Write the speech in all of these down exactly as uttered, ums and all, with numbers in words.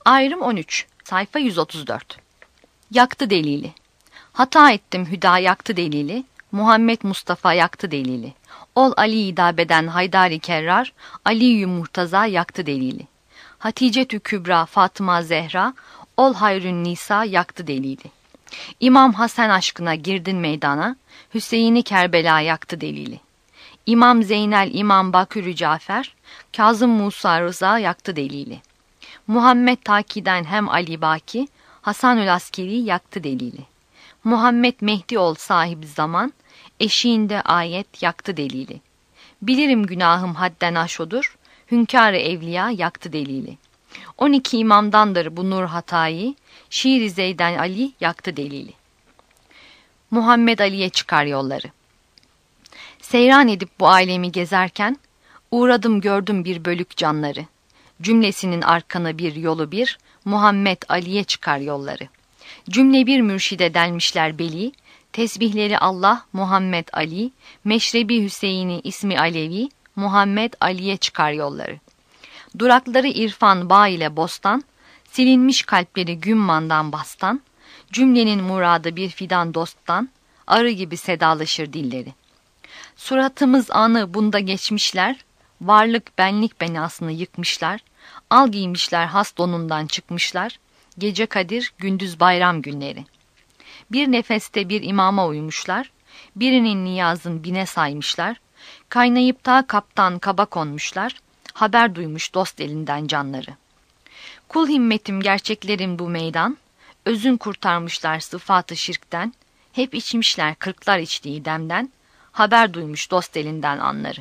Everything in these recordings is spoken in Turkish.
Ayrım on üç, sayfa yüz otuz dört. Yaktı delili. Hata ettim hüda yaktı delili, Muhammed Mustafa yaktı delili. Ol Ali idabeden Haydari Kerrar, Ali-i Murtaza yaktı delili. Hatice-tü Kübra Fatıma Zehra, ol Hayrün Nisa yaktı delili. İmam Hasan aşkına girdin meydana, Hüseyin'i Kerbela yaktı delili. İmam Zeynel İmam Bakürü Cafer, Kazım Musa Rıza yaktı delili. Muhammed Taki'den hem Ali Baki, Hasanül Askeri yaktı delili. Muhammed Mehdi ol sahip zaman, eşiğinde ayet yaktı delili. Bilirim günahım hadden aşodur, hünkâr-ı evliya yaktı delili. On iki imamdandır bu nur hatayı, Şiir-i Zeyden Ali yaktı delili. Muhammed Ali'ye çıkar yolları. Seyran edip bu alemi gezerken, uğradım gördüm bir bölük canları. Cümlesinin arkana bir yolu bir, Muhammed Ali'ye çıkar yolları. Cümle bir mürşide delmişler beli, tesbihleri Allah Muhammed Ali, meşrebi Hüseyin'i ismi Alevi, Muhammed Ali'ye çıkar yolları. Durakları irfan bağ ile bostan, silinmiş kalpleri gümmandan bastan, cümlenin muradı bir fidan dosttan, arı gibi sedalaşır dilleri. Suratımız anı bunda geçmişler, varlık benlik benasını yıkmışlar, al giymişler has donundan çıkmışlar, gece kadir gündüz bayram günleri. Bir nefeste bir imama uymuşlar, birinin niyazın bine saymışlar, kaynayıp ta kaptan kaba konmuşlar, haber duymuş dost elinden canları. Kul himmetim gerçeklerin bu meydan, özün kurtarmışlar sıfatı şirkten, hep içmişler kırklar içtiği demden, haber duymuş dost elinden anları.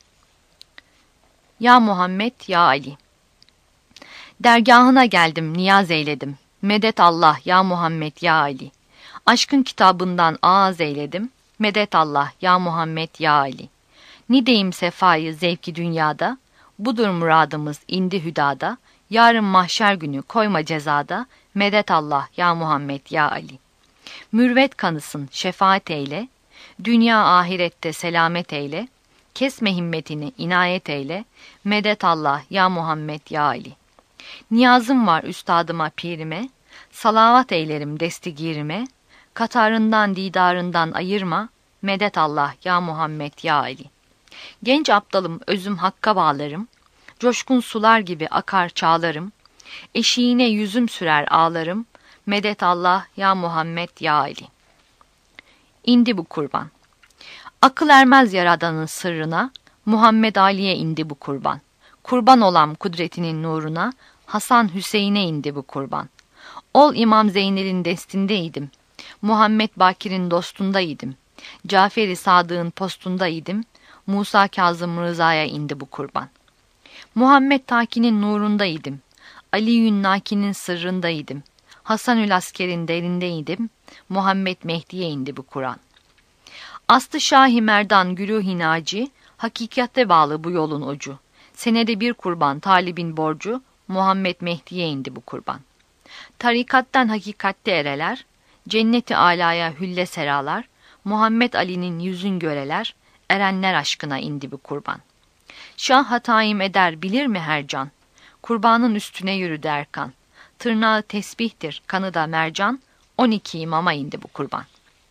Ya Muhammed ya Ali. Dergahına geldim niyaz eyledim, medet Allah ya Muhammed ya Ali. Aşkın kitabından ağız eyledim, medet Allah ya Muhammed ya Ali. Nideyim sefayı zevki dünyada, budur muradımız indi hüdada, yarın mahşer günü koyma cezada, medet Allah ya Muhammed ya Ali. Mürvet kanısın şefaat eyle, dünya ahirette selamet eyle, kesme himmetini inayet eyle, medet Allah ya Muhammed ya Ali. Niyazım var üstadıma pirime, salavat eylerim destigirime, katarından didarından ayırma, medet Allah ya Muhammed ya Ali. Genç aptalım özüm hakka bağlarım, coşkun sular gibi akar çağlarım, eşiğine yüzüm sürer ağlarım, medet Allah ya Muhammed ya Ali. İndi bu kurban. Akıl ermez yaradanın sırrına, Muhammed Ali'ye indi bu kurban. Kurban olam kudretinin nuruna, Hasan Hüseyin'e indi bu kurban. Ol İmam Zeynel'in destindeydim, Muhammed Bakir'in dostundaydım, Cafer-i Sadık'ın postundaydım, Musa Kazım Rıza'ya indi bu kurban. Muhammed Taki'nin nurundaydım, Ali Yünnâki'nin sırrındaydım, Hasanül Asker'in derindeydim, Muhammed Mehdi'ye indi bu Kur'an. Aslı Şah-ı Merdan Gülü Naci, hakikate bağlı bu yolun ucu. Senede bir kurban talibin borcu, Muhammed Mehdi'ye indi bu kurban. Tarikattan hakikatte ereler, cenneti alaya hülle seralar, Muhammed Ali'nin yüzün göreler, erenler aşkına indi bu kurban. Şah hatayim eder bilir mi her can? Kurbanın üstüne yürüdü Erkan. Tırnağı tesbihtir, kanı da mercan, on iki imama indi bu kurban.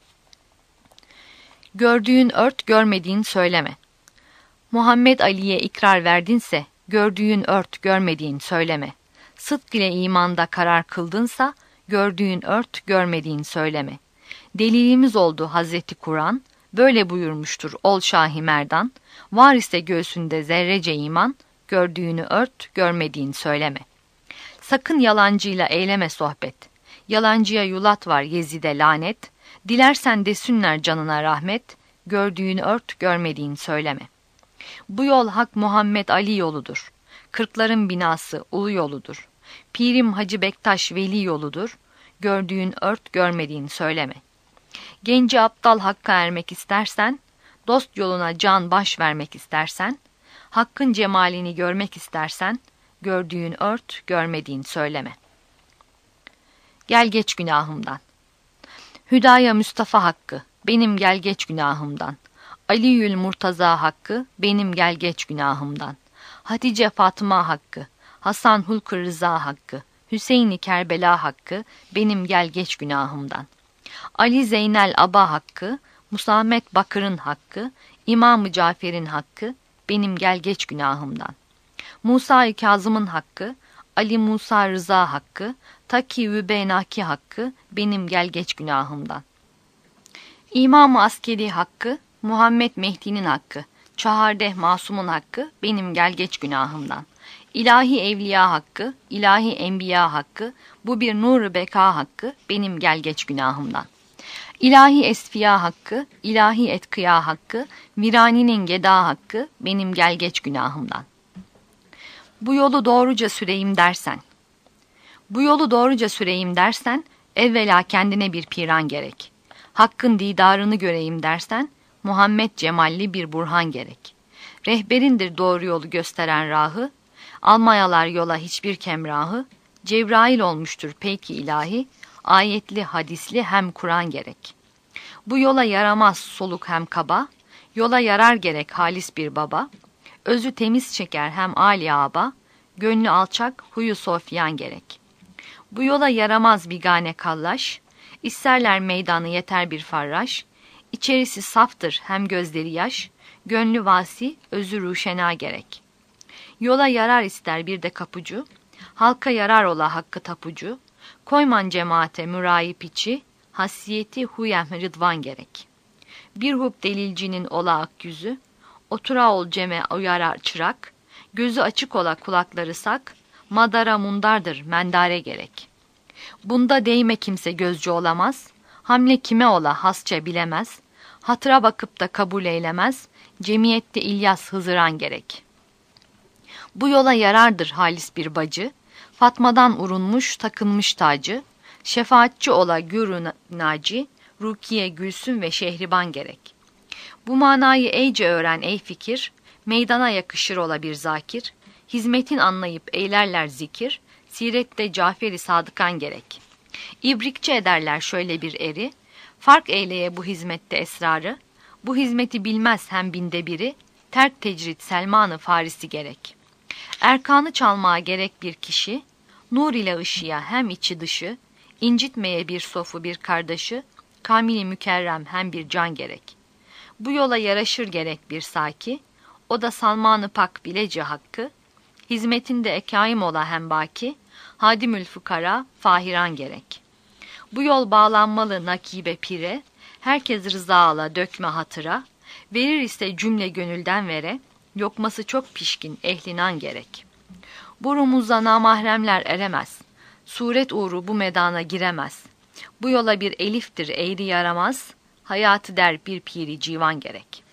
Gördüğün ört, görmediğin söyleme. Muhammed Ali'ye ikrar verdinse, gördüğün ört, görmediğin söyleme. Sıdk ile imanda karar kıldınsa, gördüğün ört, görmediğin söyleme. Delilimiz oldu Hazreti Kur'an, böyle buyurmuştur ol Şah-ı Merdan, var ise göğsünde zerrece iman, gördüğünü ört, görmediğin söyleme. Sakın yalancıyla eyleme sohbet. Yalancıya yulat var Yezid'e lanet. Dilersen desinler canına rahmet. Gördüğünü ört, görmediğin söyleme. Bu yol Hak Muhammed Ali yoludur. Kırkların binası ulu yoludur. Pirim Hacı Bektaş veli yoludur. Gördüğün ört, görmediğin söyleme. Genci aptal Hakk'a ermek istersen, dost yoluna can baş vermek istersen, Hakkın cemalini görmek istersen, gördüğün ört, görmediğin söyleme. Gel geç günahımdan. Hüdaya Mustafa hakkı, benim gel geç günahımdan. Aliül Murtaza hakkı, benim gel geç günahımdan. Hatice Fatıma hakkı, Hasan Hulk Rıza hakkı, Hüseyin-i Kerbela hakkı, benim gel geç günahımdan. Ali Zeynel Aba hakkı, Musamet Bakır'ın hakkı, İmam-ı Cafer'in hakkı, benim gel geç günahımdan. Musa-i Kazım'ın hakkı, Ali Musa Rıza hakkı, Taki Vübeynaki hakkı, benim gel geç günahımdan. İmam-ı Askeri hakkı, Muhammed Mehdi'nin hakkı, Çahardeh Masum'un hakkı, benim gel geç günahımdan. İlahi Evliya hakkı, ilahi Enbiya hakkı, bu bir nur-u beka hakkı, benim gel geç günahımdan. İlahi Esfiya hakkı, ilahi Etkıya hakkı, Virani'nin geda hakkı, benim gel geç günahımdan. Bu yolu doğruca süreyim dersen, bu yolu doğruca süreyim dersen, evvela kendine bir piran gerek. Hakkın didarını göreyim dersen, Muhammed cemalli bir burhan gerek. Rehberindir doğru yolu gösteren rahı, almayalar yola hiçbir kemrahı, Cebrail olmuştur peki ilahi, ayetli hadisli hem Kur'an gerek. Bu yola yaramaz soluk hem kaba, yola yarar gerek halis bir baba, özü temiz çeker hem âli aba, gönlü alçak huyu sofyan gerek. Bu yola yaramaz bigane kallaş, isterler meydanı yeter bir farraş, içerisi saftır hem gözleri yaş, gönlü vasi özü ruşena gerek. Yola yarar ister bir de kapucu, halka yarar ola hakkı tapucu, koyman cemaate mürayip içi, hasiyeti huyem rıdvan gerek. Bir hub delilcinin ola ak yüzü, otura ol ceme uyarar çırak, gözü açık ola kulakları sak, madara mundardır mendare gerek. Bunda değme kimse gözcü olamaz, hamle kime ola hasça bilemez, hatıra bakıp da kabul eylemez, cemiyette İlyas Hızıran gerek. Bu yola yarardır halis bir bacı, Fatma'dan urunmuş takınmış tacı, şefaatçi ola gürü naci, Rukiye Gülsüm ve Şehriban gerek. Bu manayı eyce öğren ey fikir, meydana yakışır ola bir zakir, hizmetin anlayıp eylerler zikir, sirette Cafer-i Sadıkan gerek. İbrikçi ederler şöyle bir eri, fark eyleye bu hizmette esrarı, bu hizmeti bilmez hem binde biri, terk tecrit Selman-ı Farisi gerek. Erkanı çalmaya gerek bir kişi, nur ile ışıya hem içi dışı, incitmeye bir sofu bir kardeşi, kamili mükerrem hem bir can gerek. Bu yola yaraşır gerek bir saki, o da Salman-ı Pak bilece hakkı, hizmetinde ekaim ola hem baki, hadimül fukara fahiran gerek. Bu yol bağlanmalı nakibe pire, herkes rıza ala dökme hatıra, verir ise cümle gönülden vere, lokması çok pişkin ehlinan gerek. Bu rumuza namahremler eremez, suret uğru bu medana giremez. Bu yola bir eliftir eğri yaramaz, hayatı der bir piri civan gerek.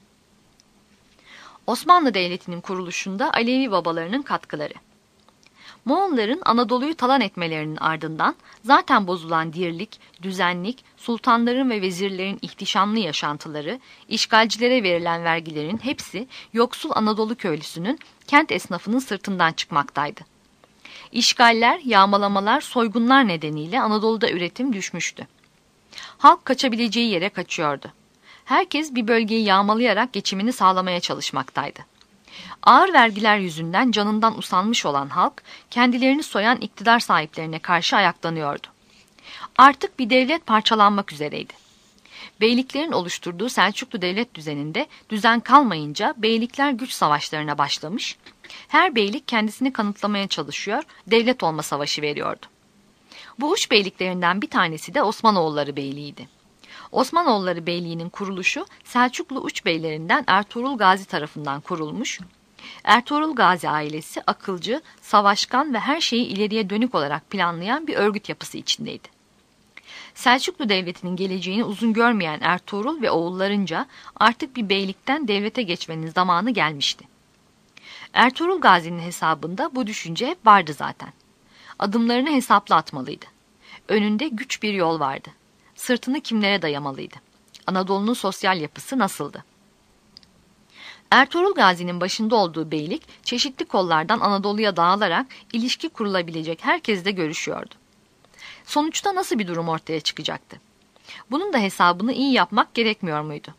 Osmanlı Devleti'nin kuruluşunda Alevi babalarının katkıları. Moğolların Anadolu'yu talan etmelerinin ardından zaten bozulan dirlik, düzenlik, sultanların ve vezirlerin ihtişamlı yaşantıları, işgalcilere verilen vergilerin hepsi yoksul Anadolu köylüsünün, kent esnafının sırtından çıkmaktaydı. İşgaller, yağmalamalar, soygunlar nedeniyle Anadolu'da üretim düşmüştü. Halk kaçabileceği yere kaçıyordu. Herkes bir bölgeyi yağmalayarak geçimini sağlamaya çalışmaktaydı. Ağır vergiler yüzünden canından usanmış olan halk, kendilerini soyan iktidar sahiplerine karşı ayaklanıyordu. Artık bir devlet parçalanmak üzereydi. Beyliklerin oluşturduğu Selçuklu devlet düzeninde düzen kalmayınca beylikler güç savaşlarına başlamış, her beylik kendisini kanıtlamaya çalışıyor, devlet olma savaşı veriyordu. Bu uç beyliklerinden bir tanesi de Osmanoğulları Beyliği'ydi. Osmanoğulları Beyliği'nin kuruluşu Selçuklu uç beylerinden Ertuğrul Gazi tarafından kurulmuş. Ertuğrul Gazi ailesi akılcı, savaşkan ve her şeyi ileriye dönük olarak planlayan bir örgüt yapısı içindeydi. Selçuklu Devleti'nin geleceğini uzun görmeyen Ertuğrul ve oğullarınca artık bir beylikten devlete geçmenin zamanı gelmişti. Ertuğrul Gazi'nin hesabında bu düşünce hep vardı zaten. Adımlarını hesaplı atmalıydı. Önünde güç bir yol vardı. Sırtını kimlere dayamalıydı? Anadolu'nun sosyal yapısı nasıldı? Ertuğrul Gazi'nin başında olduğu beylik, çeşitli kollardan Anadolu'ya dağılarak ilişki kurulabilecek herkesle görüşüyordu. Sonuçta nasıl bir durum ortaya çıkacaktı? Bunun da hesabını iyi yapmak gerekmiyor muydu?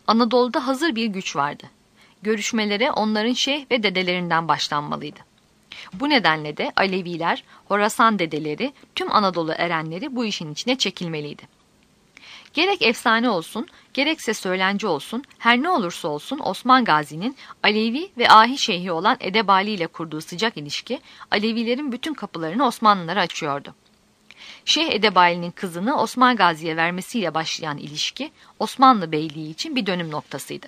Anadolu'da hazır bir güç vardı. Görüşmelere onların şeyh ve dedelerinden başlanmalıydı. Bu nedenle de Aleviler, Horasan dedeleri, tüm Anadolu erenleri bu işin içine çekilmeliydi. Gerek efsane olsun, gerekse söylenci olsun, her ne olursa olsun Osman Gazi'nin Alevi ve ahi şeyhi olan Edebali ile kurduğu sıcak ilişki, Alevilerin bütün kapılarını Osmanlılara açıyordu. Şeyh Edebali'nin kızını Osman Gazi'ye vermesiyle başlayan ilişki, Osmanlı Beyliği için bir dönüm noktasıydı.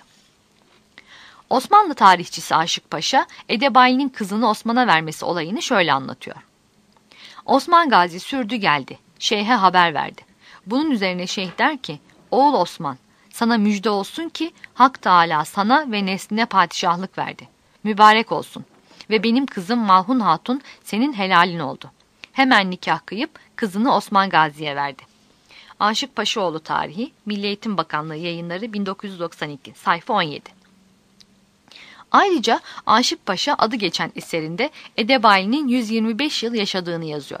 Osmanlı tarihçisi Aşık Paşa, Edebali'nin kızını Osman'a vermesi olayını şöyle anlatıyor. Osman Gazi sürdü geldi, şeyhe haber verdi. Bunun üzerine şeyh der ki, oğul Osman, sana müjde olsun ki Hak Teâlâ sana ve nesline padişahlık verdi. Mübarek olsun ve benim kızım Malhun Hatun senin helalin oldu. Hemen nikah kıyıp kızını Osman Gazi'ye verdi. Aşık Paşaoğlu Tarihi, Milli Eğitim Bakanlığı Yayınları bin dokuz yüz doksan iki, sayfa on yedi. Ayrıca Aşık Paşa adı geçen eserinde Edebali'nin yüz yirmi beş yıl yaşadığını yazıyor.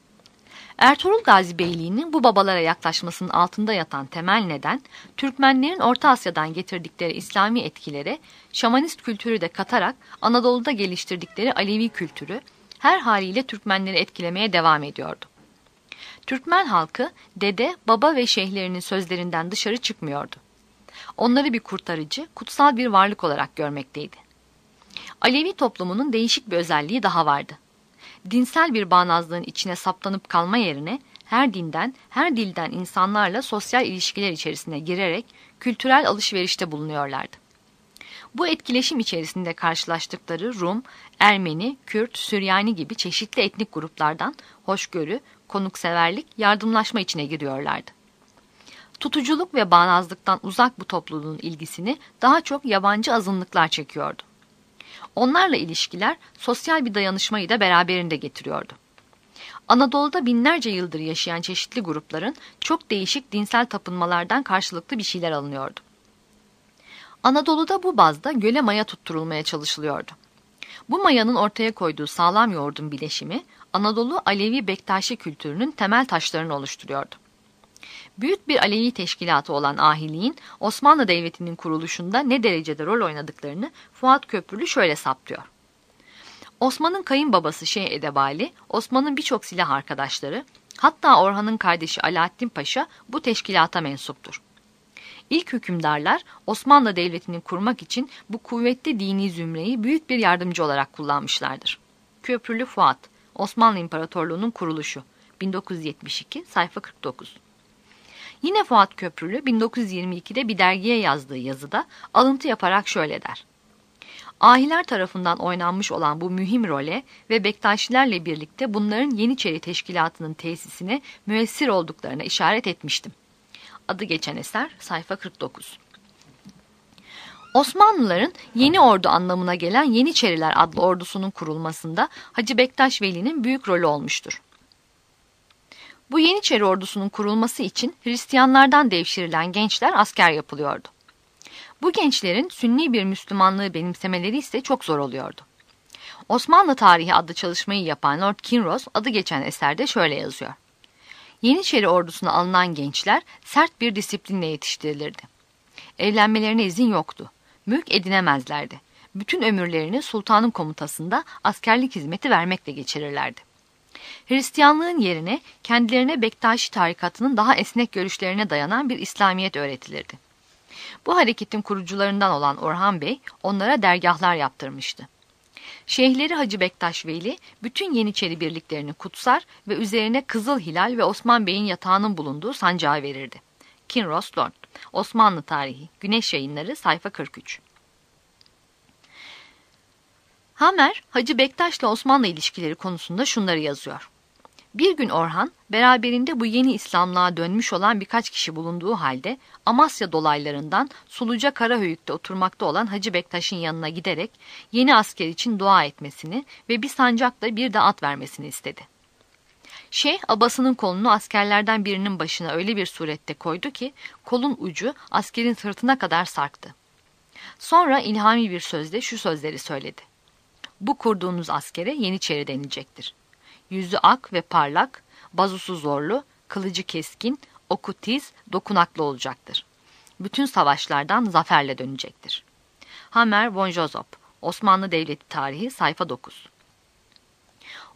Ertuğrul Gazi Beyliği'nin bu babalara yaklaşmasının altında yatan temel neden, Türkmenlerin Orta Asya'dan getirdikleri İslami etkilere, şamanist kültürü de katarak Anadolu'da geliştirdikleri Alevi kültürü, her haliyle Türkmenleri etkilemeye devam ediyordu. Türkmen halkı, dede, baba ve şeyhlerinin sözlerinden dışarı çıkmıyordu. Onları bir kurtarıcı, kutsal bir varlık olarak görmekteydi. Alevi toplumunun değişik bir özelliği daha vardı. Dinsel bir bağnazlığın içine saplanıp kalma yerine her dinden, her dilden insanlarla sosyal ilişkiler içerisine girerek kültürel alışverişte bulunuyorlardı. Bu etkileşim içerisinde karşılaştıkları Rum, Ermeni, Kürt, Süryani gibi çeşitli etnik gruplardan hoşgörü, konukseverlik, yardımlaşma içine giriyorlardı. Tutuculuk ve bağnazlıktan uzak bu topluluğun ilgisini daha çok yabancı azınlıklar çekiyordu. Onlarla ilişkiler sosyal bir dayanışmayı da beraberinde getiriyordu. Anadolu'da binlerce yıldır yaşayan çeşitli grupların çok değişik dinsel tapınmalardan karşılıklı bir şeyler alınıyordu. Anadolu'da bu bazda göle maya tutturulmaya çalışılıyordu. Bu mayanın ortaya koyduğu sağlam yoğurdun bileşimi Anadolu Alevi Bektaşi kültürünün temel taşlarını oluşturuyordu. Büyük bir Alevi teşkilatı olan ahiliğin Osmanlı Devleti'nin kuruluşunda ne derecede rol oynadıklarını Fuat Köprülü şöyle saptıyor. Osman'ın kayınbabası Şeyh Edebali, Osman'ın birçok silah arkadaşları, hatta Orhan'ın kardeşi Alaaddin Paşa bu teşkilata mensuptur. İlk hükümdarlar Osmanlı Devleti'ni kurmak için bu kuvvetli dini zümreyi büyük bir yardımcı olarak kullanmışlardır. Köprülü Fuat, Osmanlı İmparatorluğu'nun kuruluşu, bin dokuz yüz yetmiş iki, sayfa kırk dokuz. Yine Fuat Köprülü bin dokuz yüz yirmi ikide bir dergiye yazdığı yazıda alıntı yaparak şöyle der. Ahiler tarafından oynanmış olan bu mühim role ve Bektaşilerle birlikte bunların Yeniçeri Teşkilatı'nın tesisine müessir olduklarına işaret etmiştim. Adı geçen eser sayfa kırk dokuz. Osmanlıların Yeni Ordu anlamına gelen Yeniçeriler adlı ordusunun kurulmasında Hacı Bektaş Veli'nin büyük rolü olmuştur. Bu Yeniçeri ordusunun kurulması için Hristiyanlardan devşirilen gençler asker yapılıyordu. Bu gençlerin Sünni bir Müslümanlığı benimsemeleri ise çok zor oluyordu. Osmanlı Tarihi adlı çalışmayı yapan Lord Kinross adı geçen eserde şöyle yazıyor. Yeniçeri ordusuna alınan gençler sert bir disiplinle yetiştirilirdi. Evlenmelerine izin yoktu. Mülk edinemezlerdi. Bütün ömürlerini sultanın komutasında askerlik hizmeti vermekle geçirirlerdi. Hristiyanlığın yerine kendilerine Bektaşi tarikatının daha esnek görüşlerine dayanan bir İslamiyet öğretilirdi. Bu hareketin kurucularından olan Orhan Bey onlara dergahlar yaptırmıştı. Şeyhleri Hacı Bektaş Veli bütün Yeniçeri birliklerini kutsar ve üzerine Kızıl Hilal ve Osman Bey'in yatağının bulunduğu sancağı verirdi. Kinross Lord, Osmanlı Tarihi, Güneş Yayınları, sayfa kırk üç. Hamer, Hacı Bektaş'la Osmanlı ilişkileri konusunda şunları yazıyor. Bir gün Orhan, beraberinde bu yeni İslamlığa dönmüş olan birkaç kişi bulunduğu halde Amasya dolaylarından Suluca Karahöyük'te oturmakta olan Hacı Bektaş'ın yanına giderek yeni asker için dua etmesini ve bir sancakla bir de at vermesini istedi. Şeyh abasının kolunu askerlerden birinin başına öyle bir surette koydu ki kolun ucu askerin sırtına kadar sarktı. Sonra ilhami bir sözle şu sözleri söyledi. Bu kurduğunuz askere Yeniçeri denilecektir. Yüzü ak ve parlak, bazusu zorlu, kılıcı keskin, oku tiz, dokunaklı olacaktır. Bütün savaşlardan zaferle dönecektir. Hamer von Josop, Osmanlı Devleti Tarihi, sayfa dokuz.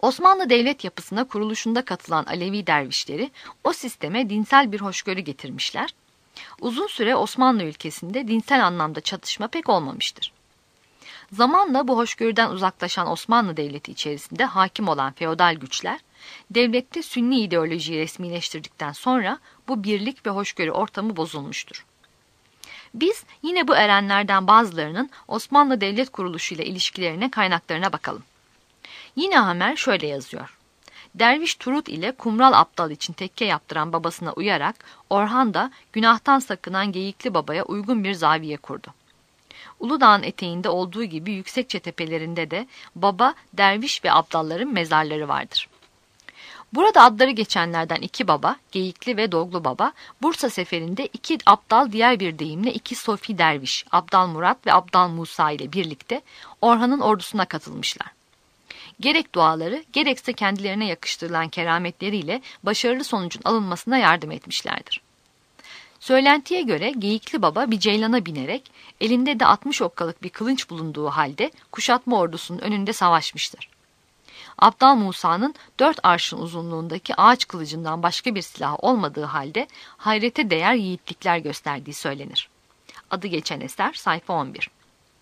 Osmanlı devlet yapısına kuruluşunda katılan Alevi dervişleri o sisteme dinsel bir hoşgörü getirmişler. Uzun süre Osmanlı ülkesinde dinsel anlamda çatışma pek olmamıştır. Zamanla bu hoşgörüden uzaklaşan Osmanlı Devleti içerisinde hakim olan feodal güçler, devlette Sünni ideolojiyi resmileştirdikten sonra bu birlik ve hoşgörü ortamı bozulmuştur. Biz yine bu erenlerden bazılarının Osmanlı devlet kuruluşuyla ilişkilerine, kaynaklarına bakalım. Yine Hamer şöyle yazıyor. Derviş Turut ile Kumral Abdal için tekke yaptıran babasına uyarak Orhan da günahtan sakınan Geyikli Baba'ya uygun bir zaviye kurdu. Uludağ'ın eteğinde olduğu gibi Yüksekçe tepelerinde de baba, derviş ve abdalların mezarları vardır. Burada adları geçenlerden iki baba, Geyikli ve Doglu Baba, Bursa seferinde iki abdal, diğer bir deyimle iki sofi derviş, Abdal Murat ve Abdal Musa ile birlikte Orhan'ın ordusuna katılmışlar. Gerek duaları, gerekse kendilerine yakıştırılan kerametleriyle başarılı sonucun alınmasına yardım etmişlerdir. Söylentiye göre Geyikli Baba bir ceylana binerek elinde de altmış okkalık bir kılınç bulunduğu halde kuşatma ordusunun önünde savaşmıştır. Abdal Musa'nın dört arşın uzunluğundaki ağaç kılıcından başka bir silah olmadığı halde hayrete değer yiğitlikler gösterdiği söylenir. Adı geçen eser sayfa on bir.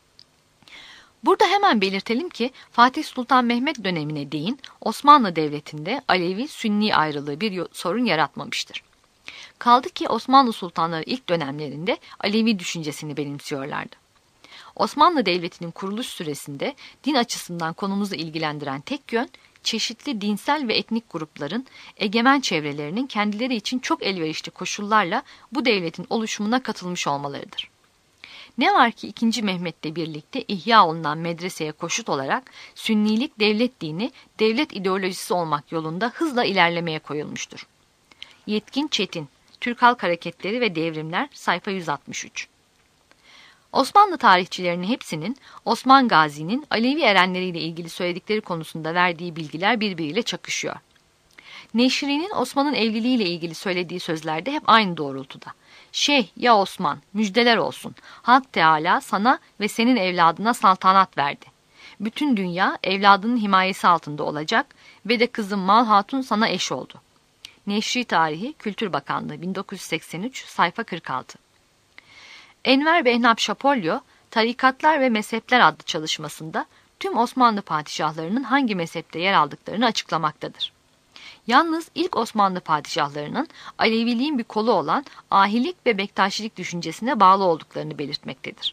Burada hemen belirtelim ki Fatih Sultan Mehmet dönemine değin Osmanlı Devleti'nde Alevi-Sünni ayrılığı bir sorun yaratmamıştır. Kaldı ki Osmanlı sultanları ilk dönemlerinde Alevi düşüncesini benimsiyorlardı. Osmanlı Devleti'nin kuruluş süresinde din açısından konumuzu ilgilendiren tek yön, çeşitli dinsel ve etnik grupların egemen çevrelerinin kendileri için çok elverişli koşullarla bu devletin oluşumuna katılmış olmalarıdır. Ne var ki ikinci Mehmet'le birlikte ihya olunan medreseye koşut olarak Sünnilik devlet dini, devlet ideolojisi olmak yolunda hızla ilerlemeye koyulmuştur. Yetkin Çetin, Türk Halk Hareketleri ve Devrimler, sayfa yüz altmış üç. Osmanlı tarihçilerinin hepsinin Osman Gazi'nin Alevi erenleriyle ilgili söyledikleri konusunda verdiği bilgiler birbiriyle çakışıyor. Neşri'nin Osman'ın evliliğiyle ilgili söylediği sözlerde hep aynı doğrultuda. Şeyh ya Osman, müjdeler olsun. Hak Teâlâ sana ve senin evladına saltanat verdi. Bütün dünya evladının himayesi altında olacak ve de kızım Mal Hatun sana eş oldu. Neşri Tarihi, Kültür Bakanlığı, bin dokuz yüz seksen üç, sayfa kırk altı. Enver Behnap Şapolyo, Tarikatlar ve Mezhepler adlı çalışmasında tüm Osmanlı padişahlarının hangi mezhepte yer aldıklarını açıklamaktadır. Yalnız ilk Osmanlı padişahlarının Aleviliğin bir kolu olan ahilik ve Bektaşilik düşüncesine bağlı olduklarını belirtmektedir.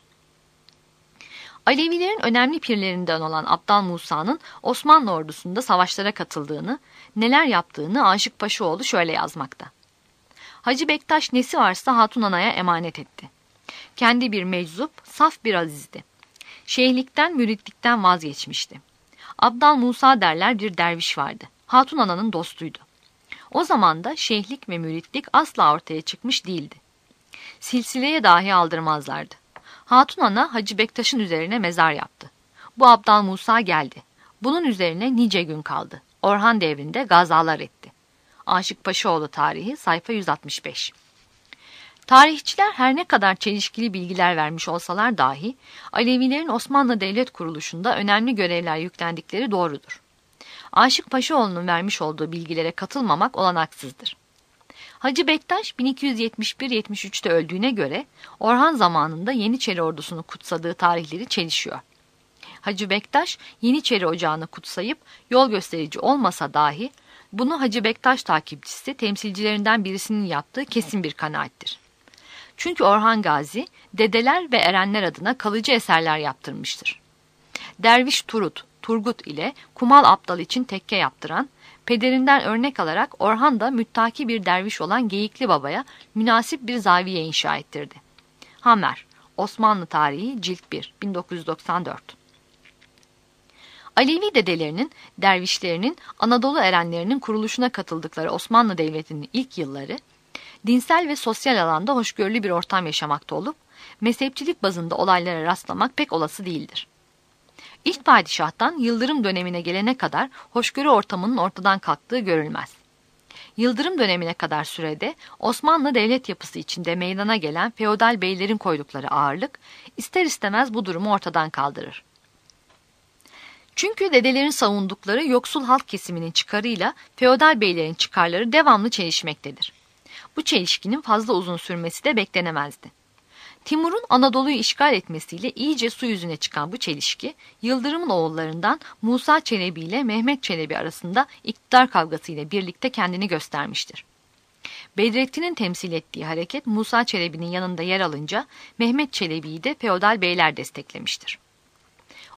Alevilerin önemli pirlerinden olan Abdal Musa'nın Osmanlı ordusunda savaşlara katıldığını, neler yaptığını Aşık Paşaoğlu şöyle yazmakta. Hacı Bektaş nesi varsa Hatun Ana'ya emanet etti. Kendi bir meczup, saf bir azizdi. Şeyhlikten, müritlikten vazgeçmişti. Abdal Musa derler bir derviş vardı. Hatun Ana'nın dostuydu. O zaman da şeyhlik ve müritlik asla ortaya çıkmış değildi. Silsileye dahi aldırmazlardı. Hatun Ana Hacı Bektaş'ın üzerine mezar yaptı. Bu Abdal Musa geldi. Bunun üzerine nice gün kaldı. Orhan devrinde gazalar etti. Aşık Paşaoğlu Tarihi, sayfa yüz altmış beş. Tarihçiler her ne kadar çelişkili bilgiler vermiş olsalar dahi Alevilerin Osmanlı Devlet Kuruluşu'nda önemli görevler yüklendikleri doğrudur. Aşık Paşaoğlu'nun vermiş olduğu bilgilere katılmamak olanaksızdır. Hacı Bektaş bin iki yüz yetmiş bir yetmiş üçte öldüğüne göre Orhan zamanında Yeniçeri ordusunu kutsadığı tarihleri çelişiyor. Hacı Bektaş Yeniçeri ocağını kutsayıp yol gösterici olmasa dahi bunu Hacı Bektaş takipçisi temsilcilerinden birisinin yaptığı kesin bir kanaattir. Çünkü Orhan Gazi dedeler ve erenler adına kalıcı eserler yaptırmıştır. Derviş Turut, Turgut ile Kumal Abdal için tekke yaptıran, pederinden örnek alarak Orhan da müttaki bir derviş olan Geyikli Baba'ya münasip bir zaviye inşa ettirdi. Hamer, Osmanlı Tarihi, Cilt bir, bin dokuz yüz doksan dört. Alevi dedelerinin, dervişlerinin, Anadolu erenlerinin kuruluşuna katıldıkları Osmanlı Devleti'nin ilk yılları, dinsel ve sosyal alanda hoşgörülü bir ortam yaşamakta olup, mezhepçilik bazında olaylara rastlamak pek olası değildir. İlk padişahtan Yıldırım dönemine gelene kadar hoşgörü ortamının ortadan kalktığı görülmez. Yıldırım dönemine kadar sürede Osmanlı devlet yapısı içinde meydana gelen feodal beylerin koydukları ağırlık, ister istemez bu durumu ortadan kaldırır. Çünkü dedelerin savundukları yoksul halk kesiminin çıkarıyla feodal beylerin çıkarları devamlı çelişmektedir. Bu çelişkinin fazla uzun sürmesi de beklenemezdi. Timur'un Anadolu'yu işgal etmesiyle iyice su yüzüne çıkan bu çelişki, Yıldırım'ın oğullarından Musa Çelebi ile Mehmet Çelebi arasında iktidar kavgası ile birlikte kendini göstermiştir. Bedrettin'in temsil ettiği hareket Musa Çelebi'nin yanında yer alınca Mehmet Çelebi'yi de feodal beyler desteklemiştir.